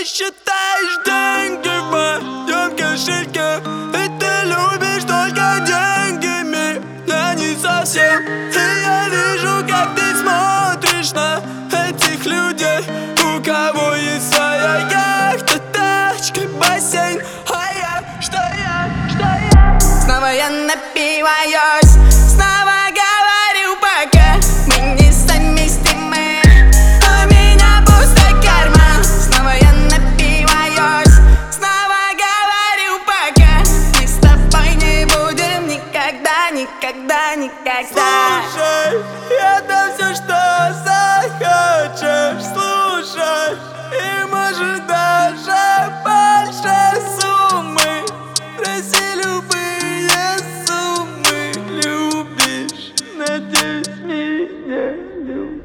считаешь деньги в моем кошельке, и ты любишь только деньгами, а не совсем. И я вижу, как ты смотришь на этих людей, у кого есть своя яхта, тачка, бассейн. А я, что я? Снова я напиваюсь, снова говорю пока мы несовместимы. У меня пустой карман. Снова я напиваюсь, снова говорю пока мы с тобой не будем никогда, никогда, никогда. Слушай, это все, что захочешь слушать, и может даже больше суммы. Проси любые суммы. Любишь, надеюсь, меня любишь.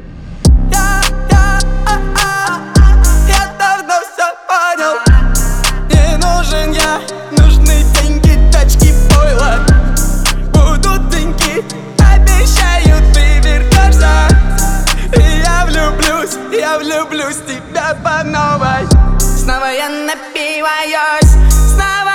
Я давно все понял. Не нужен я, нужны деньги, тачки, пойло. Будут деньги, обещаю, ты вернешься. И я влюблюсь в тебя по новой. Снова я напиваюсь, снова